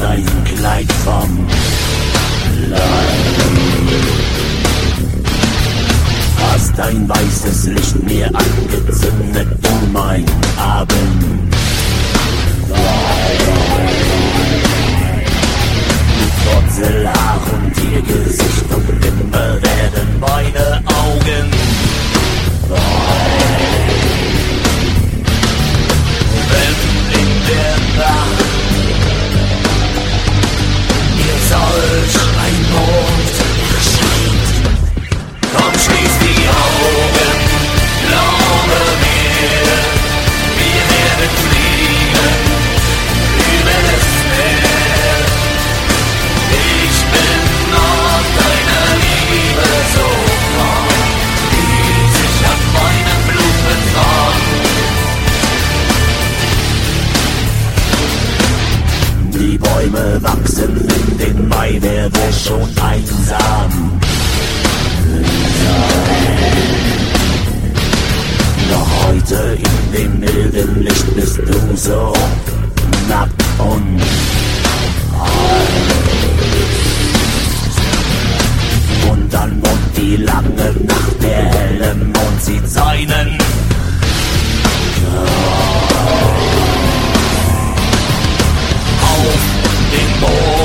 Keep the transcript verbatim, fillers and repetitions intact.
dein Kleid vom Leib. Hast ein weißes Licht mir angezündet in mein Abend. Die Wurzelhaar und ihr Gesicht und immer werden meine Augen wenn in der Nacht mir solch ein Mond erscheint. Komm, schließ die Augen, glaube mir, wir werden fliegen über das Meer. Ich bin noch deiner Liebe so froh, die sich an meinem Blut betraut. Die Bäume wachsen in den Mai, wer wäre schon einsam? Doch heute in dem milden Licht bist du so nackt und alt. Und dann kommt die lange Nacht, der helle Mond sieht seinen auf den Boden.